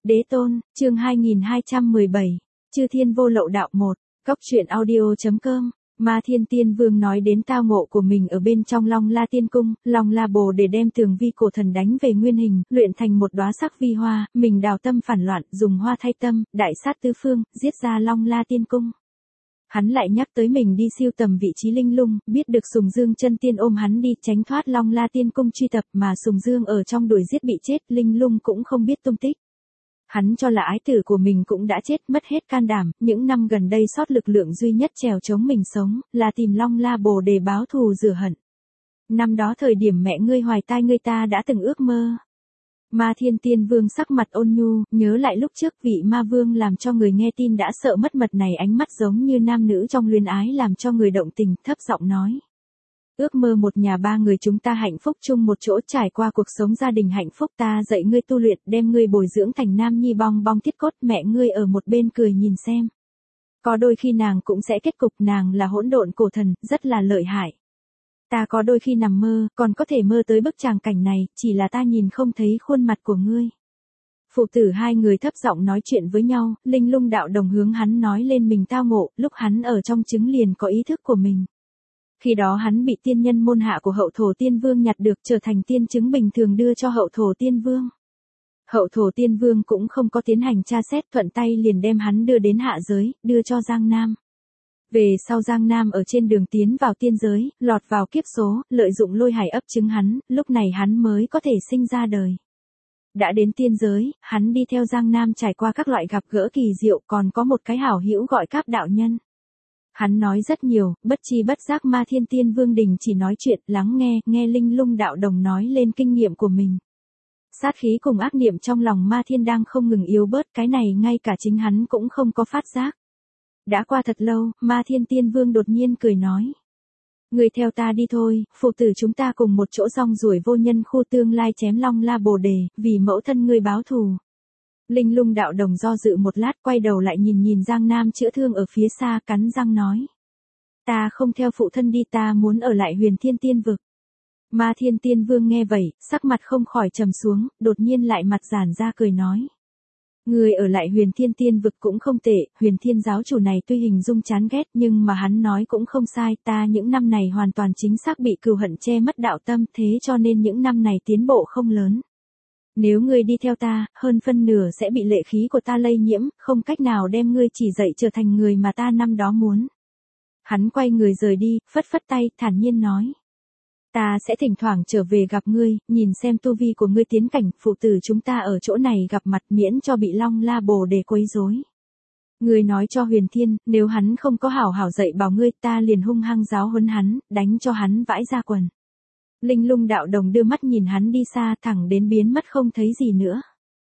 Đế tôn, chương 2217, Chư Thiên Vô Lậu Đạo 1, Góc truyện audio.com. Ma Thiên Tiên Vương nói đến tao ngộ của mình ở bên trong Long La Tiên Cung, Long La Bồ để đem tường vi cổ thần đánh về nguyên hình, luyện thành một đóa sắc vi hoa, mình đào tâm phản loạn, dùng hoa thay tâm, đại sát tứ phương, giết ra Long La Tiên Cung. Hắn lại nhắc tới mình đi siêu tầm vị trí linh lung, biết được Sùng Dương chân tiên ôm hắn đi tránh thoát Long La Tiên Cung truy tập mà Sùng Dương ở trong đuổi giết bị chết, linh lung cũng không biết tung tích. Hắn cho là ái tử của mình cũng đã chết, mất hết can đảm, những năm gần đây sót lực lượng duy nhất trèo chống mình sống, là tìm Long La Bồ để báo thù rửa hận. Năm đó thời điểm mẹ ngươi hoài tai ngươi ta đã từng ước mơ. Ma Thiên Tiên Vương sắc mặt ôn nhu, nhớ lại lúc trước vị ma vương làm cho người nghe tin đã sợ mất mật này, ánh mắt giống như nam nữ trong luyến ái làm cho người động tình, thấp giọng nói. Ước mơ một nhà ba người chúng ta hạnh phúc chung một chỗ, trải qua cuộc sống gia đình hạnh phúc, ta dạy ngươi tu luyện, đem ngươi bồi dưỡng thành nam nhi bong bong thiết cốt, mẹ ngươi ở một bên cười nhìn xem. Có đôi khi nàng cũng sẽ kết cục, nàng là hỗn độn cổ thần, rất là lợi hại. Ta có đôi khi nằm mơ, còn có thể mơ tới bức tràng cảnh này, chỉ là ta nhìn không thấy khuôn mặt của ngươi. Phụ tử hai người thấp giọng nói chuyện với nhau, Linh Lung đạo đồng hướng hắn nói lên mình tao ngộ, lúc hắn ở trong trứng liền có ý thức của mình. Khi đó hắn bị tiên nhân môn hạ của Hậu Thổ Tiên Vương nhặt được, trở thành tiên chứng bình thường đưa cho Hậu Thổ Tiên Vương. Hậu Thổ Tiên Vương cũng không có tiến hành tra xét, thuận tay liền đem hắn đưa đến hạ giới, đưa cho Giang Nam. Về sau Giang Nam ở trên đường tiến vào tiên giới, lọt vào kiếp số, lợi dụng lôi hải ấp trứng hắn, lúc này hắn mới có thể sinh ra đời. Đã đến tiên giới, hắn đi theo Giang Nam trải qua các loại gặp gỡ kỳ diệu, còn có một cái hảo hữu gọi Cáp đạo nhân. Hắn nói rất nhiều, bất chi bất giác Ma Thiên Tiên Vương đình chỉ nói chuyện, lắng nghe Linh Lung đạo đồng nói lên kinh nghiệm của mình. Sát khí cùng ác niệm trong lòng Ma Thiên đang không ngừng yếu bớt, cái này ngay cả chính hắn cũng không có phát giác. Đã qua thật lâu, Ma Thiên Tiên Vương đột nhiên cười nói. Người theo ta đi thôi, phụ tử chúng ta cùng một chỗ rong ruổi vô nhân khu tương lai chém Long La Bồ Đề, vì mẫu thân ngươi báo thù. Linh Lung đạo đồng do dự một lát, quay đầu lại nhìn Giang Nam chữa thương ở phía xa, cắn răng nói. Ta không theo phụ thân đi, ta muốn ở lại Huyền Thiên Tiên Vực. Ma Thiên Tiên Vương nghe vậy, sắc mặt không khỏi trầm xuống, đột nhiên lại mặt giãn ra cười nói. Người ở lại Huyền Thiên Tiên Vực cũng không tệ, Huyền Thiên giáo chủ này tuy hình dung chán ghét nhưng mà hắn nói cũng không sai, ta những năm này hoàn toàn chính xác bị cừu hận che mất đạo tâm, thế cho nên những năm này tiến bộ không lớn. Nếu ngươi đi theo ta, hơn phân nửa sẽ bị lệ khí của ta lây nhiễm, không cách nào đem ngươi chỉ dạy trở thành người mà ta năm đó muốn. Hắn quay người rời đi, phất phất tay, thản nhiên nói. Ta sẽ thỉnh thoảng trở về gặp ngươi, nhìn xem tu vi của ngươi tiến cảnh, phụ tử chúng ta ở chỗ này gặp mặt miễn cho bị Long La Bồ để quấy rối. Ngươi nói cho Huyền Thiên, nếu hắn không có hảo hảo dạy bảo ngươi, ta liền hung hăng giáo huấn hắn, đánh cho hắn vãi ra quần. Linh Lung đạo đồng đưa mắt nhìn hắn đi xa, thẳng đến biến mất không thấy gì nữa.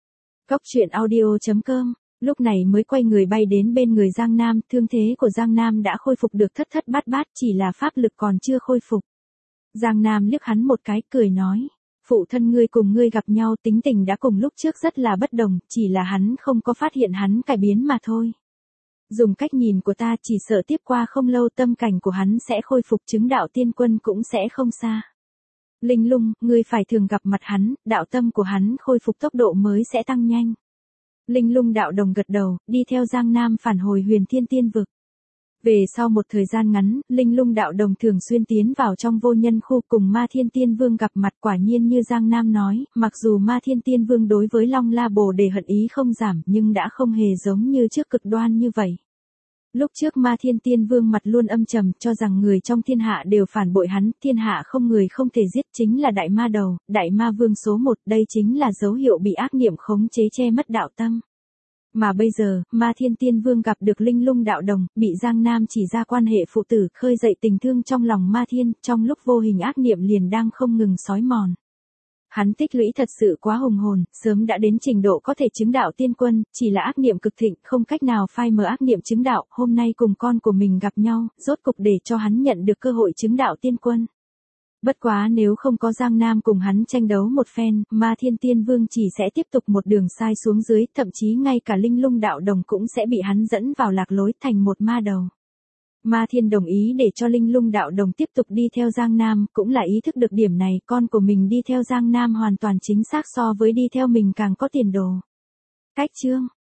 Góc truyện audio.com, lúc này mới quay người bay đến bên người Giang Nam, thương thế của Giang Nam đã khôi phục được thất thất bát bát, chỉ là pháp lực còn chưa khôi phục. Giang Nam liếc hắn một cái, cười nói, phụ thân ngươi cùng ngươi gặp nhau tính tình đã cùng lúc trước rất là bất đồng, chỉ là hắn không có phát hiện hắn cải biến mà thôi. Dùng cách nhìn của ta chỉ sợ tiếp qua không lâu tâm cảnh của hắn sẽ khôi phục, chứng đạo tiên quân cũng sẽ không xa. Linh Lung, ngươi phải thường gặp mặt hắn, đạo tâm của hắn khôi phục tốc độ mới sẽ tăng nhanh. Linh Lung đạo đồng gật đầu, đi theo Giang Nam phản hồi Huyền Thiên Tiên Vực. Về sau một thời gian ngắn, Linh Lung đạo đồng thường xuyên tiến vào trong vô nhân khu cùng Ma Thiên Tiên Vương gặp mặt, quả nhiên như Giang Nam nói, mặc dù Ma Thiên Tiên Vương đối với Long La Bồ Đề hận ý không giảm nhưng đã không hề giống như trước cực đoan như vậy. Lúc trước Ma Thiên Tiên Vương mặt luôn âm trầm, cho rằng người trong thiên hạ đều phản bội hắn, thiên hạ không người không thể giết, chính là đại ma đầu, đại ma vương số 1, đây chính là dấu hiệu bị ác niệm khống chế che mất đạo tâm. Mà bây giờ, Ma Thiên Tiên Vương gặp được Linh Lung đạo đồng, bị Giang Nam chỉ ra quan hệ phụ tử, khơi dậy tình thương trong lòng Ma Thiên, trong lúc vô hình ác niệm liền đang không ngừng xói mòn. Hắn tích lũy thật sự quá hùng hồn, sớm đã đến trình độ có thể chứng đạo tiên quân, chỉ là ác niệm cực thịnh, không cách nào phai mờ ác niệm chứng đạo, hôm nay cùng con của mình gặp nhau, rốt cục để cho hắn nhận được cơ hội chứng đạo tiên quân. Bất quá nếu không có Giang Nam cùng hắn tranh đấu một phen, Ma Thiên Tiên Vương chỉ sẽ tiếp tục một đường sai xuống dưới, thậm chí ngay cả Linh Lung đạo đồng cũng sẽ bị hắn dẫn vào lạc lối thành một ma đầu. Ma Thiên đồng ý để cho Linh Lung đạo đồng tiếp tục đi theo Giang Nam, cũng là ý thức được điểm này, con của mình đi theo Giang Nam hoàn toàn chính xác so với đi theo mình càng có tiền đồ. Cách chương